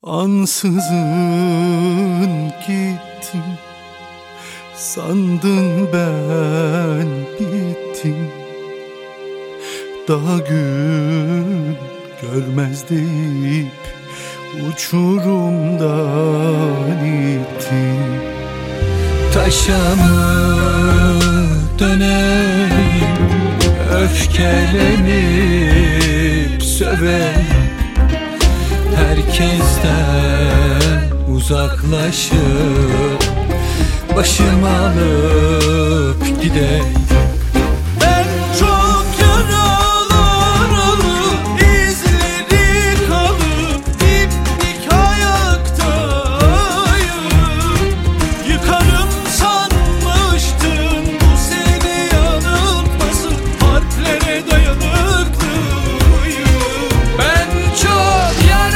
Ansızın gittin, sandın ben bittim. Daha gün görmez deyip uçurumdan ittin. Taşa mı döneyim, öfkelenip söveyim, herkesten uzaklaşıp başım alıp gideyim. Ben çok yaralı, izleri kalıp dimdik ayaktayım. Yıkarım sanmıştın, bu seni yanıltmasın, harplere dayanıklıyım. Ben çok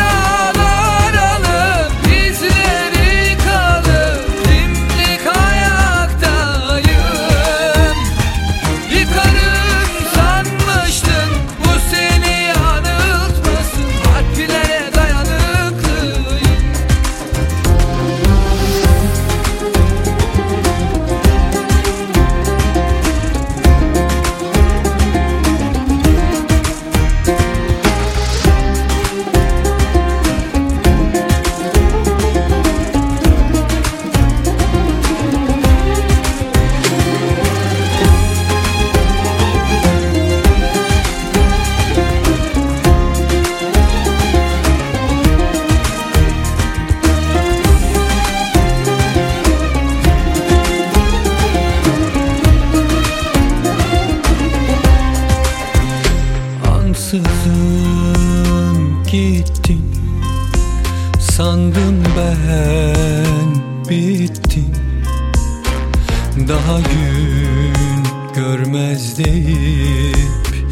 ansızın gittin, sandım ben bittim. Daha gün görmez deyip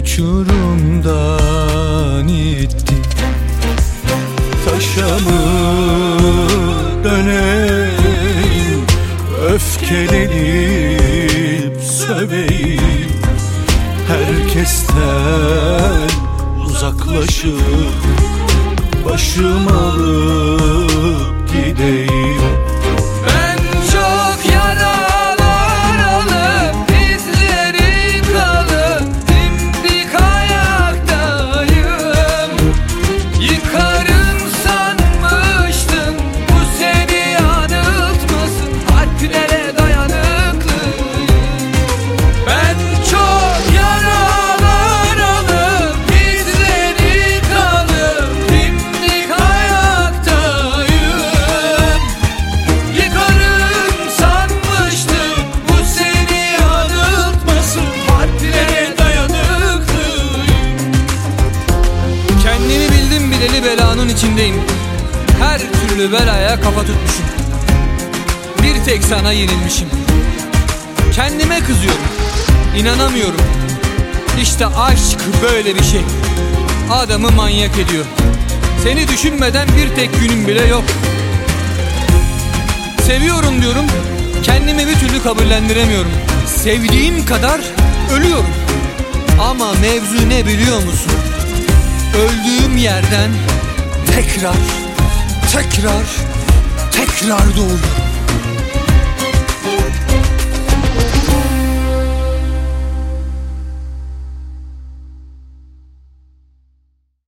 uçurumdan ittin. Taşa mı döneyim, öfkelenip söveyim, herkesten uzaklaşıp başım alıp gideyim. Ben çok yaralı, izleri kalıp dimdik ayaktayım. Yıkarım sanmıştım, bu seni yanıltmasın, harplere dayanıklıyım. Ben çok belanın içindeyim. Her türlü belaya kafa tutmuşum. Bir tek sana yenilmişim. Kendime kızıyorum, İnanamıyorum. İşte aşk böyle bir şey. Adamı manyak ediyor. Seni düşünmeden bir tek günüm bile yok. Seviyorum diyorum, kendimi bir türlü kabullendiremiyorum. Sevdiğim kadar ölüyorum. Ama mevzu ne biliyor musun? Öldüğüm yerden tekrar doğuyorum.